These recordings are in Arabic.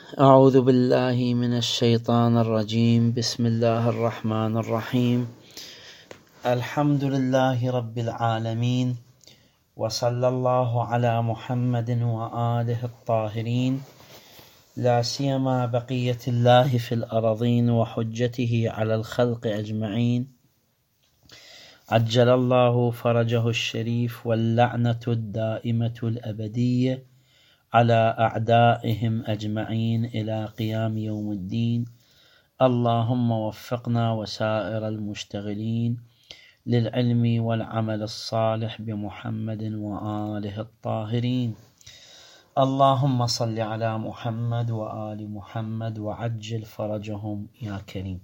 أعوذ بالله من الشيطان الرجيم. بسم الله الرحمن الرحيم. الحمد لله رب العالمين، وصلى الله على محمد وآله الطاهرين، لا سيما بقية الله في الأرضين وحجته على الخلق أجمعين، عجل الله فرجه الشريف، واللعنة الدائمة الأبدية على أعدائهم أجمعين إلى قيام يوم الدين. اللهم وفقنا وسائر المشتغلين للعلم والعمل الصالح بمحمد وآله الطاهرين. اللهم صل على محمد وآل محمد وعجل فرجهم يا كريم.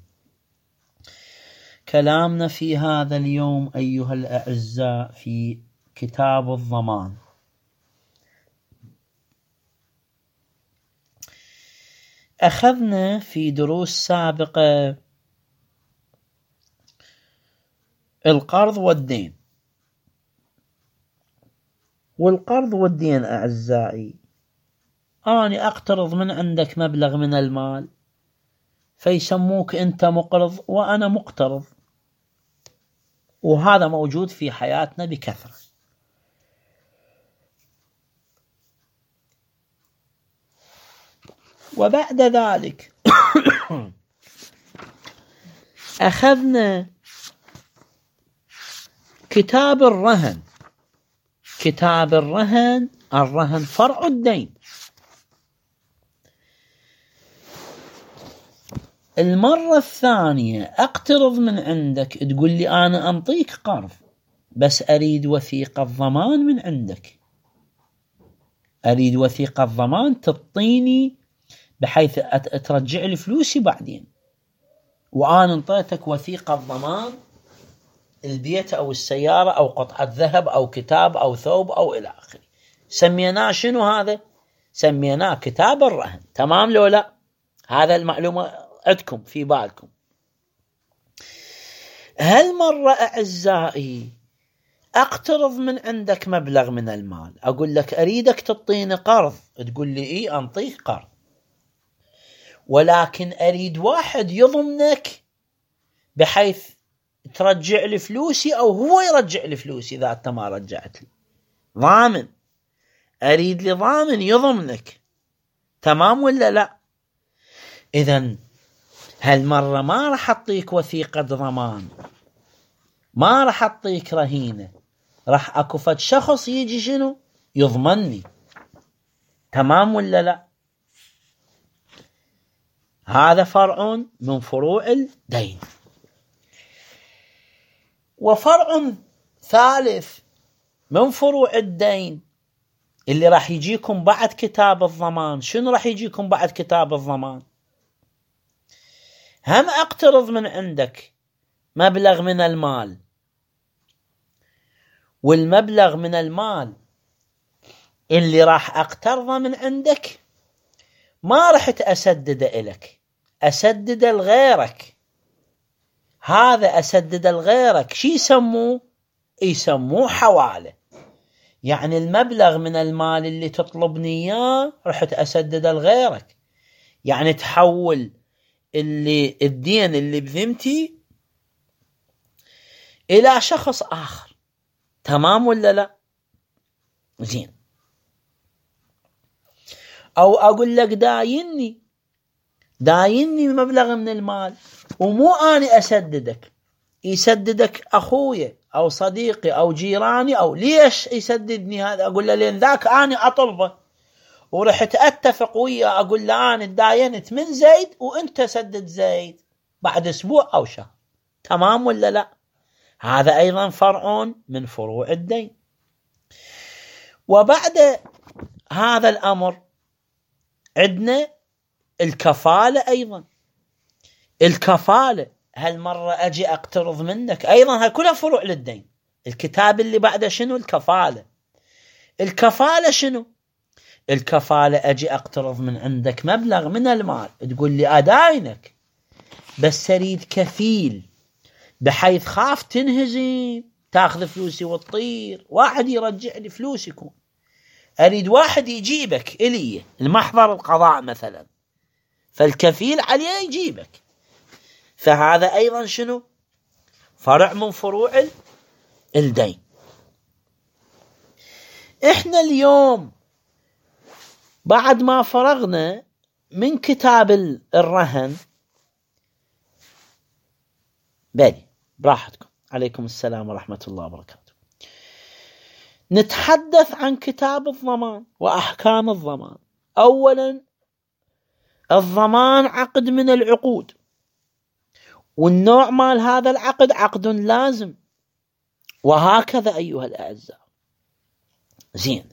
كلامنا في هذا اليوم أيها الأعزاء في كتاب الضمان. أخذنا في دروس سابقة القرض والدين، والقرض والدين أعزائي، أنا أقترض من عندك مبلغ من المال فيسموك أنت مقرض وأنا مقترض، وهذا موجود في حياتنا بكثرة. وبعد ذلك أخذنا كتاب الرهن. كتاب الرهن فرع الدين. المرة الثانية أقترض من عندك، تقول لي أنا أنطيك قرض بس أريد وثيقة ضمان من عندك، أريد وثيقة ضمان تعطيني بحيث ترجع لي فلوسي بعدين، وأنا انطيتك وثيقة ضمان البيت أو السيارة أو قطعة ذهب أو كتاب أو ثوب أو إلى آخره. سميناه شنو هذا؟ سميناه كتاب الرهن. تمام لو لا؟ هذا المعلومة عندكم في بالكم. هالمرة أعزائي أقترض من عندك مبلغ من المال، أقول لك أريدك تعطيني قرض، تقول لي إيه أنطيك قرض، ولكن أريد واحد يضمنك بحيث ترجع لي فلوسي أو هو يرجع لي فلوسي إذا أنت ما رجعت لي. ضامن، أريد لي ضامن يضمنك. تمام ولا لا؟ إذن هالمرة ما راح أعطيك وثيقة ضمان، ما راح أعطيك رهينة، راح أكفت شخص يجي شنو يضمنني. تمام ولا لا؟ هذا فرع من فروع الدين. وفرع ثالث من فروع الدين اللي راح يجيكم بعد كتاب الضمان. شنو راح يجيكم بعد كتاب الضمان؟ هم أقترض من عندك مبلغ من المال، والمبلغ من المال اللي راح أقترضه من عندك ما رحت أسدده إلك، أسدده لغيرك. هذا أسدده لغيرك شي يسموه؟ يسموه حوالة. يعني المبلغ من المال اللي تطلبني إياه رحت أسدده لغيرك، يعني تحول الدين اللي بذمتي إلى شخص آخر. تمام ولا لا؟ زين. أو أقول لك دايني مبلغ من المال ومو أنا أسددك، يسددك أخويا أو صديقي أو جيراني. أو ليش يسددني هذا؟ أقول له لأن ذاك أنا أطلبه ورحت أتفق وياه، أقول له أنا داينت من زيد وأنت سدد زيد بعد أسبوع أو شهر. تمام ولا لا؟ هذا أيضا فرع من فروع الدين. وبعد هذا الأمر عندنا الكفالة أيضا. الكفالة هالمرة أجي أقترض منك أيضا، هكذا فروع للدين. الكتاب اللي بعده شنو؟ الكفالة. الكفالة شنو؟ الكفالة أجي أقترض من عندك مبلغ من المال، تقول لي أداينك بس أريد كفيل بحيث خاف تنهزم تاخذ فلوسي وتطير، واحد يرجع لي فلوسكم. أريد واحد يجيبك إلي المحضر القضاء مثلا، فالكفيل عليه يجيبك. فهذا أيضا شنو؟ فرع من فروع الدين. إحنا اليوم بعد ما فرغنا من كتاب الرهن، بلي براحتكم، عليكم السلام ورحمة الله وبركاته، نتحدث عن كتاب الضمان وأحكام الضمان. أولا، الضمان عقد من العقود، والنوع مال هذا العقد عقد لازم، وهكذا أيها الأعزاء. زين،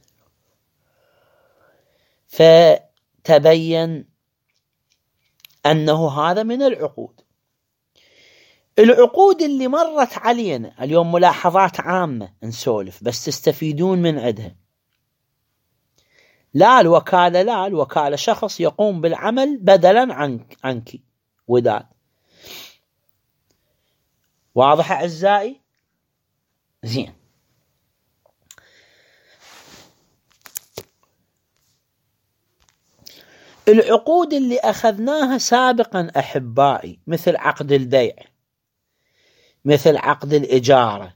فتبين أنه هذا من العقود. العقود اللي مرت علينا اليوم ملاحظات عامة نسولف بس تستفيدون من عندها. لا الوكالة، لا الوكالة شخص يقوم بالعمل بدلا عنك وداد. واضح أعزائي؟ زين. العقود اللي أخذناها سابقا أحبائي، مثل عقد البيع، مثل عقد الإجارة،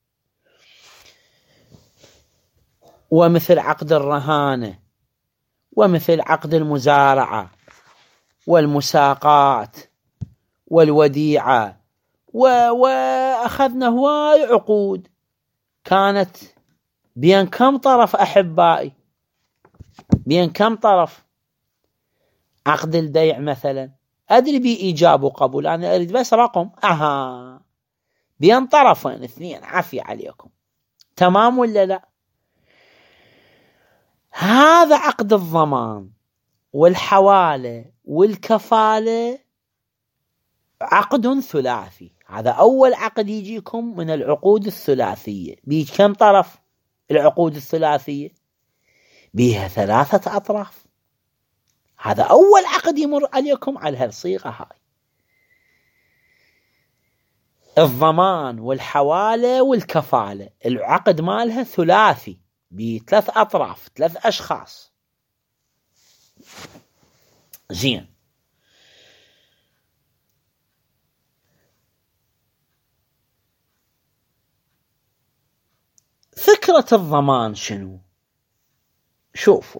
ومثل عقد الرهانة، ومثل عقد المزارعة والمساقات والوديعة، وأخذنا هواي عقود كانت بين كم طرف أحبائي؟ بين كم طرف؟ عقد البيع مثلا أدري بي إيجاب وقبول، أنا أريد بس رقم. بين طرفين اثنين، عافية عليكم، تمام ولا لا؟ هذا عقد الضمان والحوالة والكفالة عقد ثلاثي. هذا أول عقد يجيكم من العقود الثلاثية. بيه كم طرف العقود الثلاثية؟ بيها 3 أطراف. هذا أول عقد يمر عليكم على هالصيغة هاي. الضمان والحوالة والكفالة العقد مالها ثلاثي ب3 أطراف، 3 أشخاص. زين، فكرة الضمان شنو؟ شوفوا،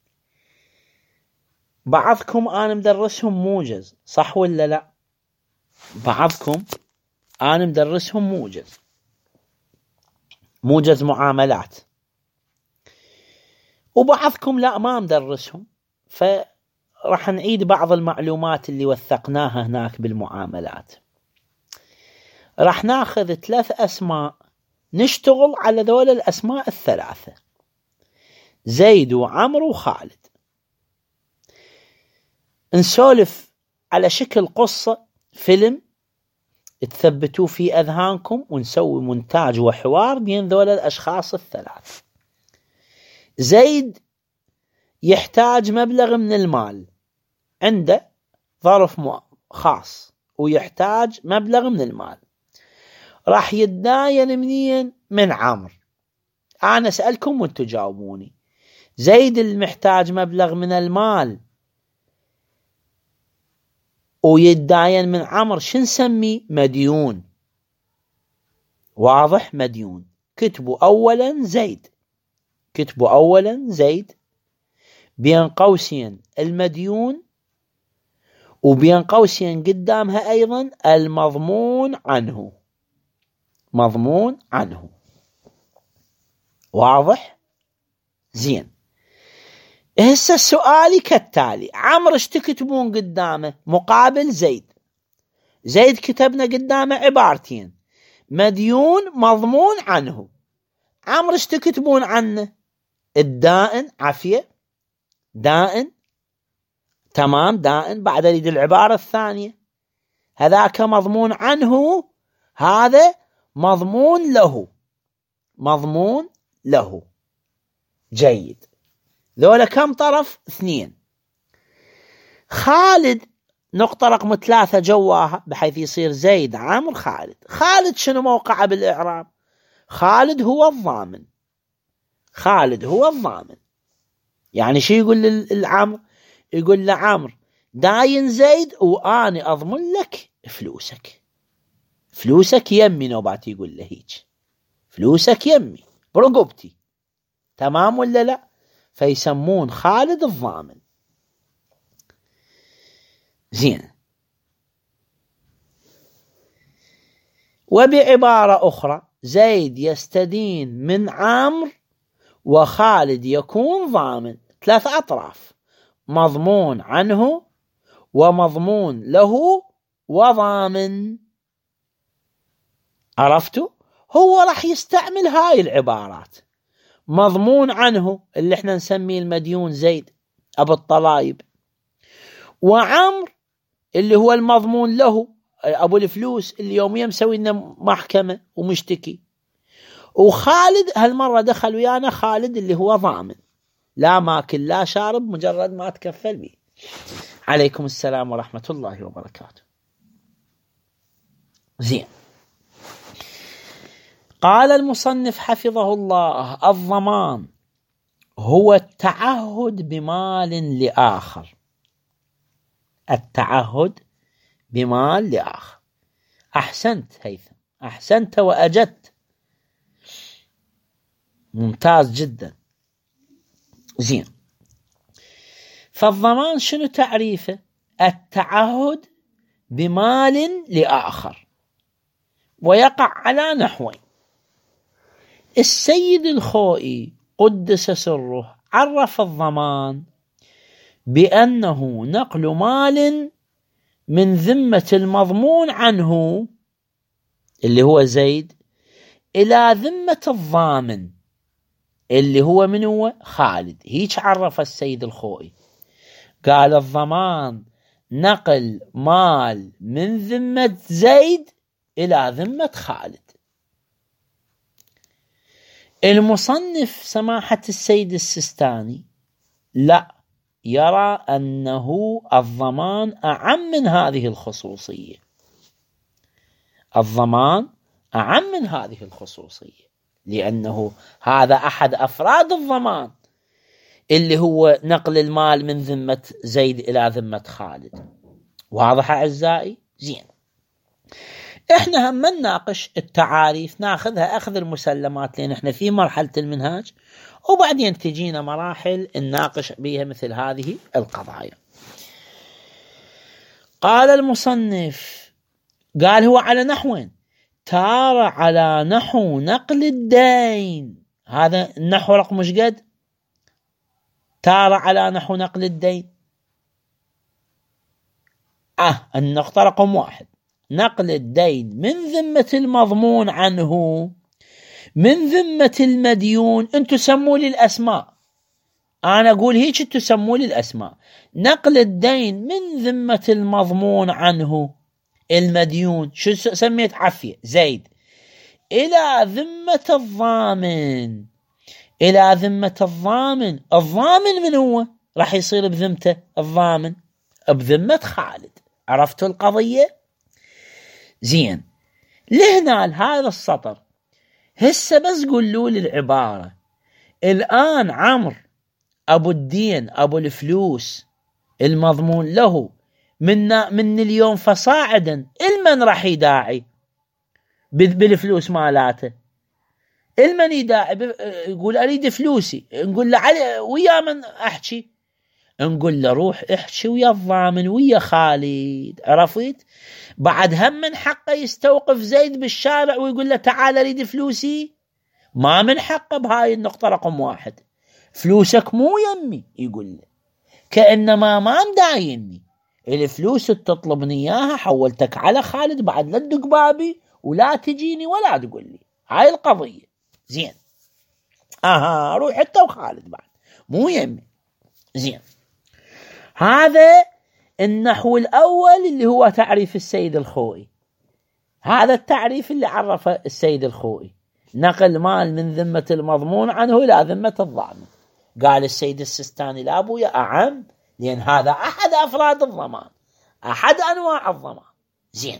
بعضكم أنا مدرسهم موجز، صح ولا لا؟ بعضكم أنا مدرسهم موجز معاملات، وبعضكم لا ما مدرسهم، فرح نعيد بعض المعلومات اللي وثقناها هناك بالمعاملات. رح ناخذ 3 أسماء نشتغل على ذول الأسماء ال3: زيد وعمر وخالد. نسولف على شكل قصة فيلم تثبتوا في أذهانكم، ونسوي مونتاج وحوار بين ذول الأشخاص ال3. زيد يحتاج مبلغ من المال، عنده ظرف خاص ويحتاج مبلغ من المال. راح يتداين منين؟ من عمر. أنا أسألكم وانتوا جاوبوني. زيد المحتاج مبلغ من المال ويتداين من عمر، شو نسميه؟ مديون. واضح؟ مديون. كتبوا أولا زيد، كتبوا أولا زيد بين قوسين المديون، وبين قوسين قدامها أيضا المضمون عنه، مضمون عنه. واضح؟ زين. هسه سؤالي كالتالي: عمرو ايش تكتبون قدامه مقابل زيد؟ زيد كتبنا قدامه عبارتين: مديون، مضمون عنه. عمرو ايش تكتبون عنه؟ الدائن. عافية، دائن. تمام، دائن. بعد اريد العبارة الثانية، هذاك مضمون عنه، هذا مضمون له، مضمون له. جيد. ذولا كم طرف؟ 2. خالد نقطة رقم 3 جواها، بحيث يصير زيد عمرو خالد. خالد شنو موقعه بالإعراب؟ خالد هو الضامن. خالد هو الضامن. يعني شو يقول للعمر؟ يقول لعمر داين زيد وأنا أضمن لك فلوسك. فلوسك يمي، نوبات يقول له هيك، فلوسك يمي برقبتي، تمام ولا لا؟ فيسمون خالد الضامن. زين. وبعبارة أخرى زيد يستدين من عمرو وخالد يكون ضامن، 3 أطراف، مضمون عنه ومضمون له وضامن. عرفتوا؟ هو راح يستعمل هاي العبارات، مضمون عنه اللي احنا نسميه المديون زيد أبو الطلايب، وعمر اللي هو المضمون له أبو الفلوس اللي يوميا مسوي لنا محكمة ومشتكي، وخالد هالمرة دخل ويانا خالد اللي هو ضامن، لا ماكل لا شارب، مجرد ما تكفل به. عليكم السلام ورحمة الله وبركاته. زين. قال المصنف حفظه الله: الضمان هو التعهد بمال لآخر. التعهد بمال لآخر. أحسنت هيثم، أحسنت وأجدت، ممتاز جدا. زين. فالضمان شنو تعريفه؟ التعهد بمال لآخر، ويقع على نحوين. السيد الخوئي قدس سره عرف الضمان بأنه نقل مال من ذمة المضمون عنه اللي هو زيد إلى ذمة الضامن اللي هو من هو؟ خالد. هيك عرف السيد الخوئي، قال الضمان نقل مال من ذمة زيد إلى ذمة خالد. المصنف سماحة السيد السيستاني لا، يرى أنه الضمان أعم من هذه الخصوصية. الضمان أعم من هذه الخصوصية، لأنه هذا أحد أفراد الضمان اللي هو نقل المال من ذمة زيد إلى ذمة خالد. واضح أعزائي؟ زين. إحنا هم نناقش التعاريف، ناخذها أخذ المسلمات، لأن إحنا في مرحلة المنهاج، وبعدين تجينا مراحل نناقش بها مثل هذه القضايا. قال المصنف، قال هو على نحوين: تار على نحو نقل الدين. هذا النحو رقم مش قد؟ تار على نحو نقل الدين. النقطة رقم 1: نقل الدين من ذمة المضمون عنه من ذمة المديون. انتو سموا لي الأسماء، أنا أقول هيك انتو سموا لي الأسماء. نقل الدين من ذمة المضمون عنه المديون، شو سميت؟ عفية زيد، إلى ذمة الضامن. إلى ذمة الضامن. الضامن من هو؟ راح يصير بذمته الضامن بذمة خالد. عرفتوا القضية؟ زين. لهنا هذا السطر هسه بس قولوا لي العبارة. الآن عمرو أبو الدين أبو الفلوس المضمون له من اليوم فصاعدا، المن راح يداعي بالفلوس مالاته؟ المن يداعي؟ يقول أريد فلوسي، نقول له علي ويا من أحكي؟ نقول له روح احكي ويا الضامن ويا خالد. عرفت؟ بعد هم من حقه يستوقف زيد بالشارع ويقول له تعال اريد فلوسي؟ ما من حقه بهاي النقطة رقم 1. فلوسك مو يمي، يقول له كأنما ما مدايني، الفلوس تطلبني اياها حولتك على خالد، بعد لا تدق بابي ولا تجيني ولا تقول لي. هاي القضية. زين. روح انت وخالد بعد، مو يمي. زين. هذا النحو الأول اللي هو تعريف السيد الخوئي. هذا التعريف اللي عرفه السيد الخوئي: نقل مال من ذمة المضمون عنه إلى ذمة الضامن. قال السيد السيستاني لا أبويا أعم، لأن هذا أحد أفراد الضمان، أحد أنواع الضمان. زين.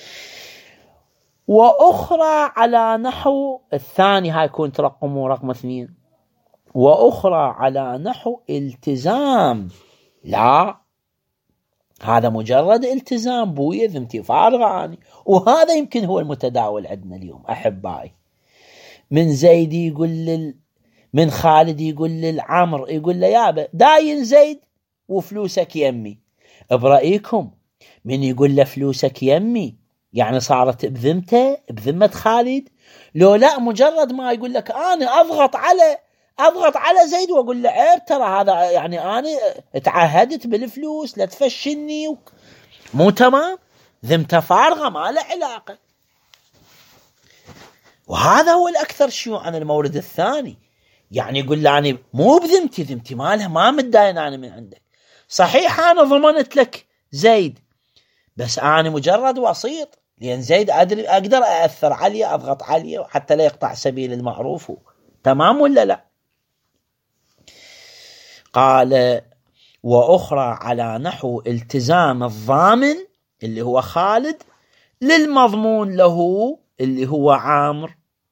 وأخرى على نحو الثاني، هاي يكون ترقمه رقم 2. وأخرى على نحو التزام. لا، هذا مجرد التزام بويا ذمتي فارغة أنا. وهذا يمكن هو المتداول عندنا اليوم أحبائي. من زيد يقول من خالد يقول للعمر، يقول له يابا داين زيد وفلوسك يمي. برأيكم من يقول له فلوسك يمي يعني صارت بذمته بذمة خالد؟ لو لا مجرد ما يقول لك أنا أضغط على زيد وأقول له عيب ترى هذا يعني أنا تعهدت بالفلوس لا تفشلني مو تمام، ذمته فارغة ما له علاقة. وهذا هو الأكثر شيوعا المورد الثاني، يعني يقول له أنا مو بذمتي، ذمتي مالها ما متداين أنا من عندك. صحيح أنا ضمنت لك زيد بس أنا مجرد وسيط، لأن زيد أقدر أأثر عليه أضغط عليه حتى لا يقطع سبيل المعروف. تمام ولا لا؟ قال وأخرى على نحو التزام الضامن اللي هو خالد للمضمون له اللي هو عامر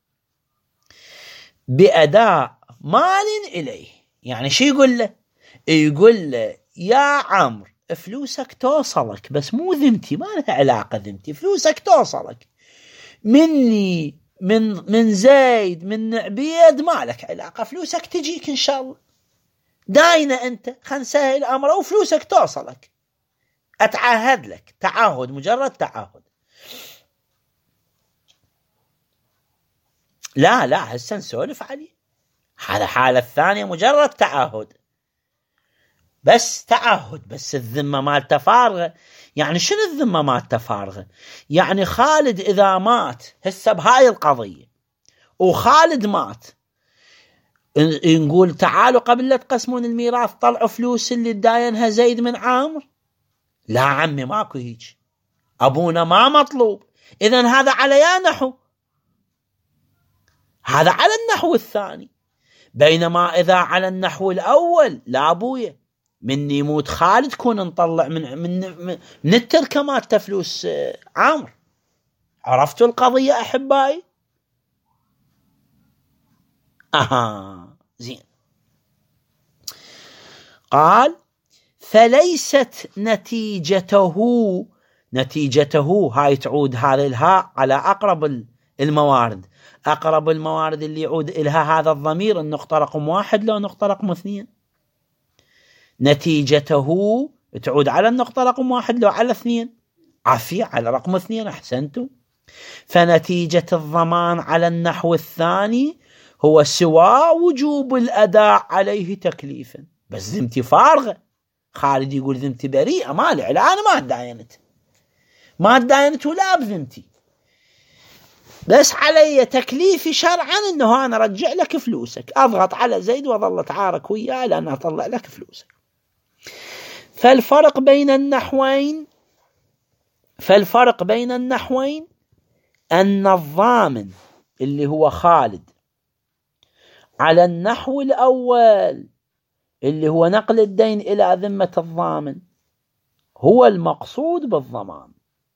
بأداء مال إليه. يعني شو يقول له؟ يقول له يا عمرو فلوسك توصلك بس مو ذمتي، ما لها علاقة ذمتي، فلوسك توصلك مني من زيد من عبيد ما لك علاقة، فلوسك تجيك إن شاء الله، داينة أنت خلنا نسهل أمره وفلوسك توصلك، أتعهد لك تعهد، مجرد تعهد. لا هسه نسولف عليه، هذا حالة الثانية مجرد تعهد، بس تعهد، بس الذمة مالته فارغة. يعني شنو الذمة مالته فارغة؟ يعني خالد إذا مات هسه بهاي القضية وخالد مات، نقول تعالوا قبل لا تقسمون الميراث طلعوا فلوس اللي داينها زيد من عامر؟ لا عمي ماكو هيك، أبونا ما مطلوب. إذن هذا على يا نحو، هذا على النحو الثاني. بينما إذا على النحو الأول لا أبويا من يموت خالد كون نطلع من التركة مالته فلوس عامر. عرفتوا القضية أحبائي؟ زين. قال فليست نتيجته هاي تعود هذه الهاء على أقرب الموارد. أقرب الموارد اللي يعود إلها هذا الضمير النقطة رقم 1 لو نقطة رقم 2. نتيجته تعود على النقطة رقم 1 لو على 2. عافية على رقم 2. أحسنتم. فنتيجة الضمان على النحو الثاني هو سواء وجوب الأداء عليه تكليفا، بس ذمتي فارغة. خالد يقول ذمتي بريئة مالي، أنا ما تداينت ولا بذمتي، بس علي تكليفي شرعا انه انا ارجع لك فلوسك، اضغط على زيد واظل اتعارك وياه لان اطلع لك فلوسك. فالفرق بين النحوين ان الضامن اللي هو خالد على النحو الاول اللي هو نقل الدين الى ذمة الضامن هو المقصود بالضمان.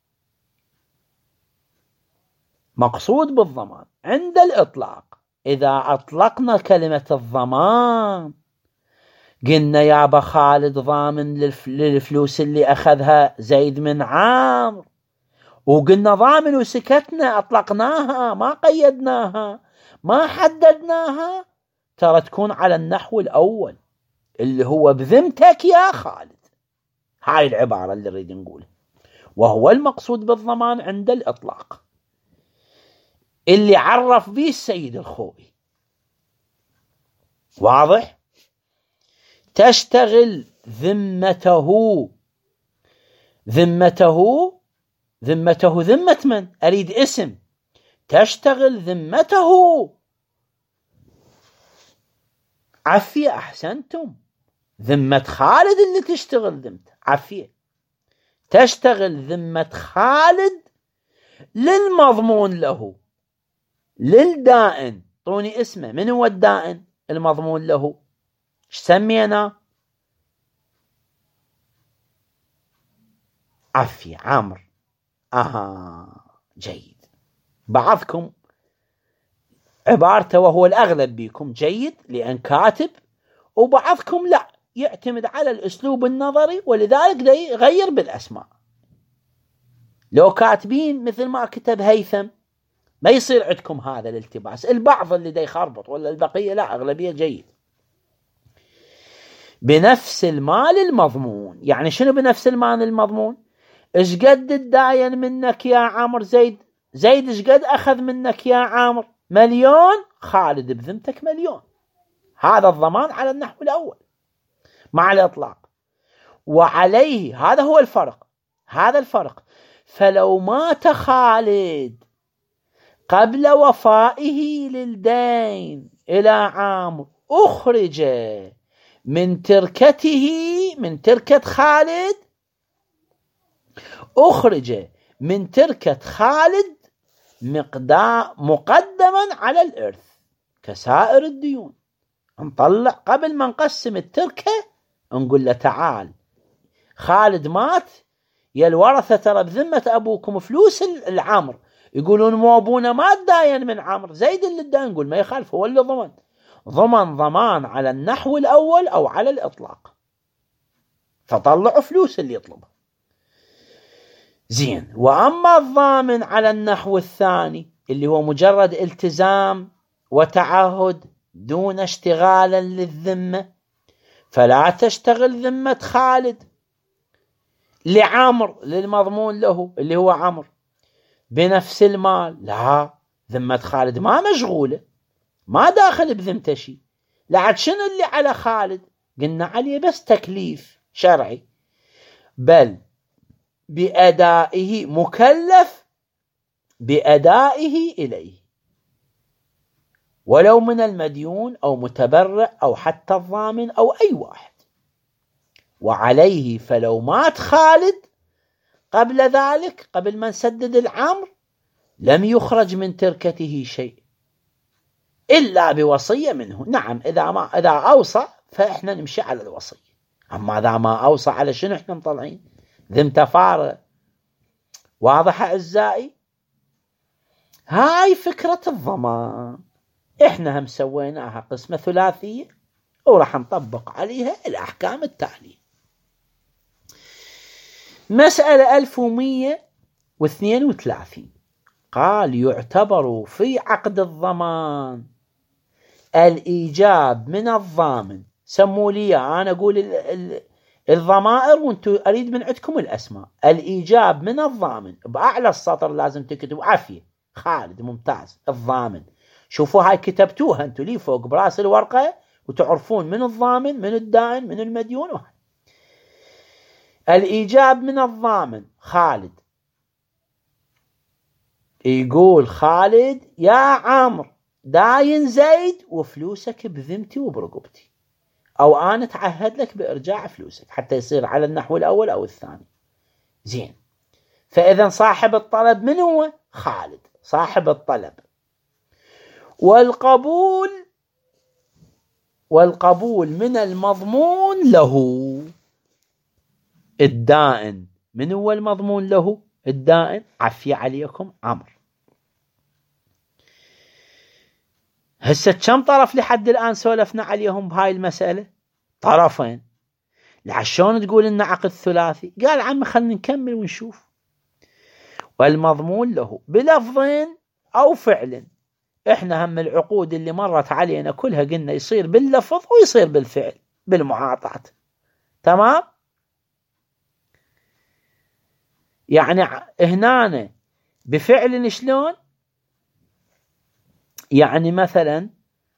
مقصود بالضمان عند الإطلاق. إذا أطلقنا كلمة الضمان قلنا يابا خالد ضامن للفلوس اللي أخذها زيد من عامر، وقلنا ضامن وسكتنا، أطلقناها ما قيدناها ما حددناها، ترى تكون على النحو الأول اللي هو بذمتك يا خالد. هاي العبارة اللي نريد نقولها، وهو المقصود بالضمان عند الإطلاق اللي عرف به السيد الخوئي. واضح؟ تشتغل ذمة من؟ أريد اسم. تشتغل ذمته. عفية. أحسنتم. ذمة خالد اللي تشتغل ذمته. عفية. تشتغل ذمة خالد للمضمون له، للدائن. طوني اسمه. من هو الدائن المضمون له؟ ايش سمينا؟ عفية. عمرو. جيد. بعضكم عبارته وهو الأغلب بكم جيد لأن كاتب، وبعضكم لا يعتمد على الأسلوب النظري، ولذلك دا يغير بالأسماء. لو كاتبين مثل ما كتب هيثم ما يصير عندكم هذا الالتباس. البعض اللي دا يخربط ولا البقية لا، أغلبية جيد. بنفس المال المضمون، يعني شنو بنفس المال المضمون؟ ايش قد الداين منك يا عمر زيد؟ زيد ايش قد أخذ منك يا عامر؟ 1,000,000. خالد بذمتك 1,000,000. هذا الضمان على النحو الأول مع الإطلاق. وعليه هذا هو الفرق، هذا الفرق. فلو مات خالد قبل وفائه للدين إلى عامر، أخرج من تركته، من تركة خالد، أخرج من تركة خالد مقدما على الإرث كسائر الديون. نطلع قبل ما نقسم التركة نقول له تعال خالد مات، يا الورثة ترى بذمة أبوكم فلوس العمر. يقولون مو أبونا ما داين من عمر، زيد اللي داين. نقول ما يخالف، هو اللي ضمان على النحو الأول أو على الإطلاق، فطلعوا فلوس اللي يطلبها. زين. وأما الضامن على النحو الثاني اللي هو مجرد التزام وتعهد دون اشتغالا للذمة، فلا تشتغل ذمة خالد لعمر للمضمون له اللي هو عمر بنفس المال. لا، ذمة خالد ما مشغولة، ما داخل بذمته شيء. لعد شنو اللي على خالد؟ قلنا عليه بس تكليف شرعي، بل بأدائه، مكلف بأدائه إليه، ولو من المديون أو متبرع أو حتى الضامن أو أي واحد. وعليه فلو مات خالد قبل ذلك، قبل ما نسدد العمر، لم يخرج من تركته شيء إلا بوصية منه. نعم، إذا أوصى فإحنا نمشي على الوصية، أما إذا ما أوصى على شنو إحنا مطلعين؟ ذمته فارغة. واضح أعزائي؟ هاي فكرة الضمان، إحنا هم سويناها قسمة ثلاثية وراح نطبق عليها الأحكام التالية. مسألة 1132 قال يعتبر في عقد الضمان الإيجاب من الضامن. سموا لي أنا أقول الضمائر وانتم أريد من عندكم الأسماء. الإيجاب من الضامن بأعلى السطر لازم تكتبوا عافية. خالد ممتاز. الضامن شوفوا هاي كتبتوها انتم لي فوق براس الورقة وتعرفون من الضامن من الدائن من المديون. الإيجاب من الضامن خالد. يقول خالد يا عمرو داين زيد وفلوسك بذمتي وبرقبتي، أو أنا أتعهد لك بإرجاع فلوسك، حتى يصير على النحو الأول أو الثاني. زين. فإذا صاحب الطلب من هو؟ خالد صاحب الطلب. والقبول من المضمون له الدائن. من هو المضمون له الدائن؟ عفي عليكم عمرو. هسه كم طرف لحد الآن سولفنا عليهم بهاي المسألة؟ طرفين. لعشان تقول إن عقد ثلاثي؟ قال عمي خلنا نكمل ونشوف. والمضمون له بلفظ أو فعل. إحنا هم العقود اللي مرت علينا كلها قلنا يصير باللفظ ويصير بالفعل بالمعاطاة. تمام؟ يعني هنا بفعل شلون؟ يعني مثلا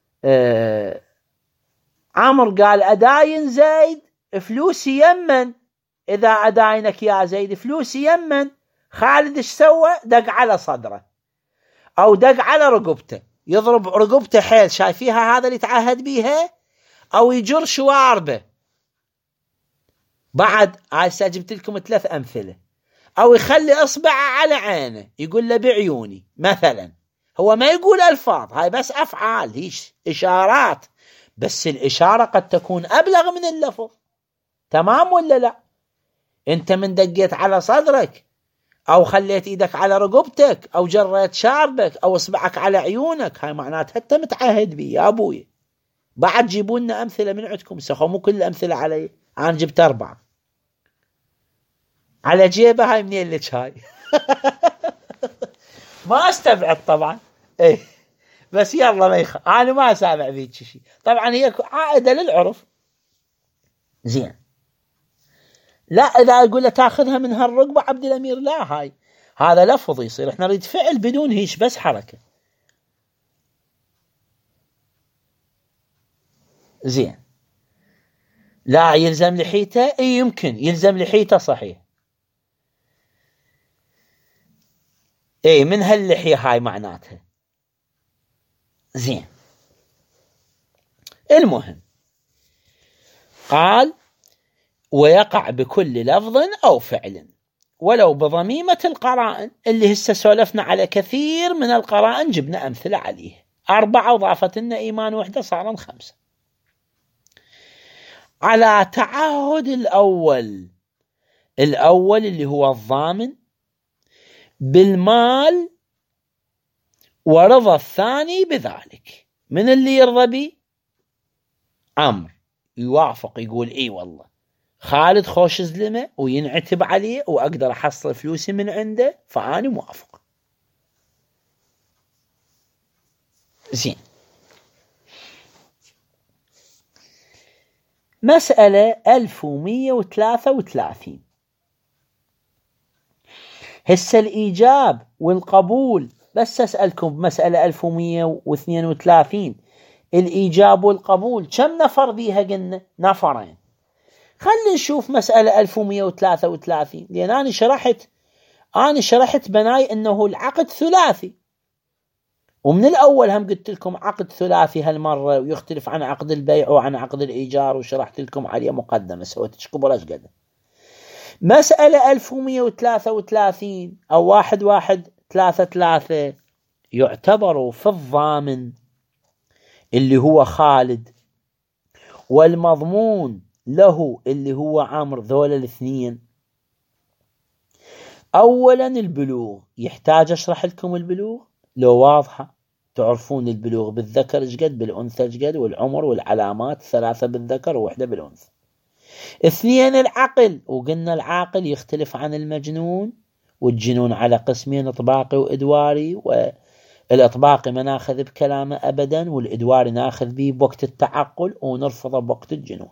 عمرو قال أداين زيد فلوسي يمن، إذا أداينك يا زيد فلوسي يمن. خالد ايش سوى؟ دق على صدره أو دق على رقبته، يضرب رقبته حيل، شايفيها هذا اللي تعهد بيها، أو يجر شواربه. بعد هسه جبت لكم 3 أمثلة. أو يخلي إصبعه على عينه يقول له بعيوني مثلا. هو ما يقول ألفاظ، هاي بس أفعال، هيش إشارات، بس الإشارة قد تكون أبلغ من اللفظ. تمام ولا لا؟ أنت من دقيت على صدرك أو خليت إيدك على رقبتك أو جريت شاربك أو إصبعك على عيونك، هاي معناتها أنت متعهد بي يا أبوي. بعد جيبوا لنا أمثلة من عندكم، سخو مو كل الأمثلة علي، أنا جبت 4 على جيبه. هاي منين لك هاي؟ ما استبعد طبعا، ايه بس يلا ما انا ما اسامع بيك شيء، طبعا هي عائدة للعرف. زين، لا اذا اقول له تاخذها من هالرقبة عبد الامير، لا، هذا لفظ يصير، احنا نريد فعل بدون هيش، بس حركة. زين، لا يلزم لحيته، اي يمكن يلزم لحيته، صحيح، اي من هاللحية هاي معناتها. زين، المهم قال ويقع بكل لفظ أو فعل ولو بضميمة القرائن، اللي هسه سولفنا على كثير من القرائن، جبنا أمثلة عليه، 4 وضافت لنا إيمان وحدة، صارن 5. على تعهد الأول اللي هو الضامن بالمال، ورضى الثاني بذلك. من اللي يرضى بي؟ عمرو يوافق، يقول اي والله خالد خوش زلمه وينعتب عليه واقدر احصل فلوسي من عنده، فاني موافق. زين، مسألة 1133. هسه الإيجاب والقبول، بس أسألكم بمسألة 1132 الإيجاب والقبول كم نفر بيها؟ قلنا نفرين. خلينا نشوف مسألة 1133، لأن أنا شرحت بناي أنه العقد ثلاثي، ومن الأول هم قلت لكم عقد ثلاثي هالمرة، ويختلف عن عقد البيع وعن عقد الإيجار، وشرحت لكم عليه مقدمة، سويت شكبر أشقد. مسألة 1133 أو 1133 يعتبر في الضامن اللي هو خالد، والمضمون له اللي هو عمرو، ذول الاثنين. أولا البلوغ، يحتاج أشرح لكم البلوغ؟ لو واضحة، تعرفون البلوغ بالذكر شقد، بالأنثى شقد، والعمر والعلامات 3 بالذكر و1 بالأنثى. 2 العقل، وقلنا العاقل يختلف عن المجنون، والجنون على قسمين، إطباقي وإدواري، والإطباقي ما ناخذ بكلامه أبدا، والإدواري ناخذ به بوقت التعقل ونرفضه بوقت الجنون.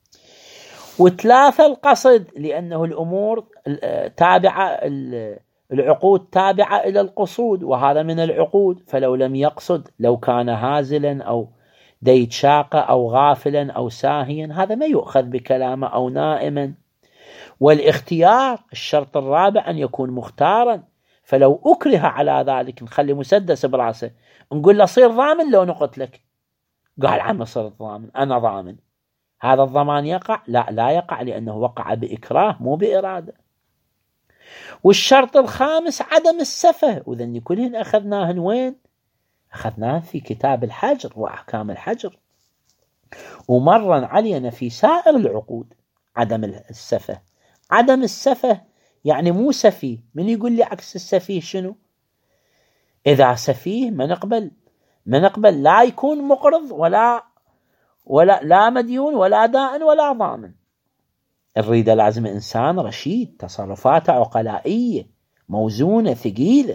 3 القصد، لأنه الأمور تابعة، العقود تابعة إلى القصود، وهذا من العقود، فلو لم يقصد، لو كان هازلا أو ديت شاقة أو غافلا أو ساهيا، هذا ما يؤخذ بكلامه، أو نائما. والاختيار، الشرط الرابع أن يكون مختارا، فلو أكره على ذلك نخلي مسدس براسه، نقول له صير ضامن لو نقتلك، قال عم صرت ضامن، أنا ضامن، هذا الضمان يقع؟ لا يقع، لأنه وقع بإكراه مو بإرادة. والشرط الخامس عدم السفه، وذني كلهن أخذناهن وين؟ أخذناه في كتاب الحجر وأحكام الحجر، ومرا علينا في سائر العقود عدم السفه. عدم السفه يعني مو سفيه. من يقول لي عكس السفيه شنو؟ إذا سفيه ما نقبل لا يكون مقرض ولا مديون ولا دائن ولا ضامن. الريد لازم إنسان رشيد، تصرفاته عقلائية موزونة ثقيلة.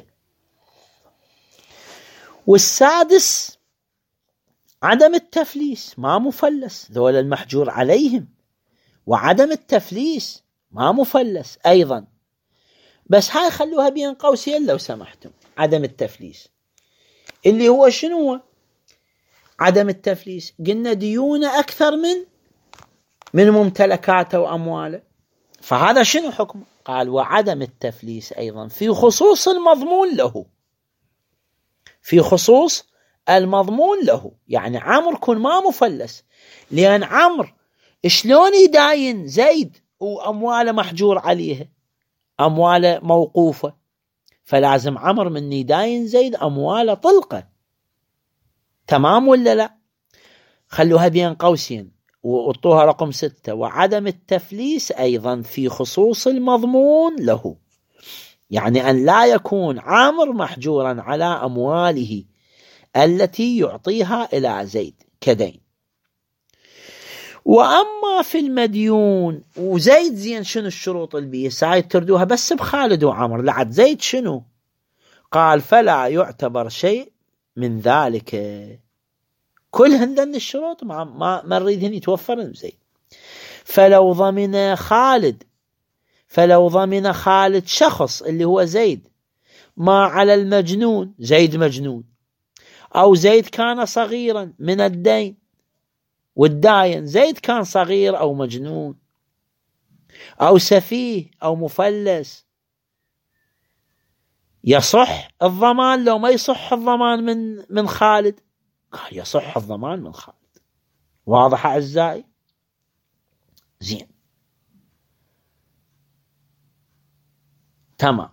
والسادس عدم التفليس، ما مفلس، ذول المحجور عليهم، وعدم التفليس ما مفلس أيضا. بس هاي خلوها بين قوسين لو سمحتم. عدم التفليس اللي هو شنو؟ عدم التفليس قلنا ديونه أكثر من ممتلكاته وأمواله، فهذا شنو حكمه؟ قال وعدم التفليس أيضا في خصوص المضمون له، في خصوص المضمون له. يعني عمرو كن ما مفلس، لأن عمرو شلون يداين زيد وأمواله محجور عليها، أمواله موقوفة، فلازم عمرو من يداين زيد أمواله طلقة. تمام ولا لا؟ خلوها بين قوسين وقطوها رقم 6. وعدم التفليس أيضا في خصوص المضمون له، يعني أن لا يكون عمرو محجورا على أمواله التي يعطيها إلى زيد كدين. وأما في المديون وزيد زين شنو الشروط البيه ساي تردوها بس بخالد وعمر لعد زيد شنو قال فلا يعتبر شيء من ذلك كلهن ذن الشروط ما نريدهن يتوفرن زيد. فلو ضمن خالد شخص اللي هو زيد ما على المجنون زيد مجنون أو زيد كان صغيرا من الدين والداين زيد كان صغير أو مجنون أو سفيه أو مفلس يصح الضمان لو ما يصح الضمان من خالد قال يصح الضمان من خالد. واضح أعزائي؟ زين تمام.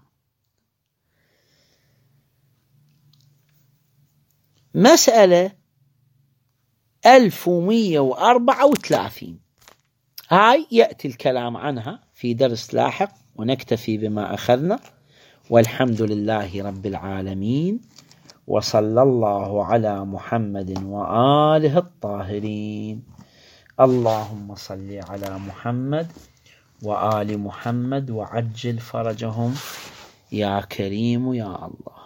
مسألة 1134 هاي يأتي الكلام عنها في درس لاحق ونكتفي بما أخذنا والحمد لله رب العالمين وصلى الله على محمد وآله الطاهرين. اللهم صل على محمد وآل محمد وعجل فرجهم يا كريم يا الله.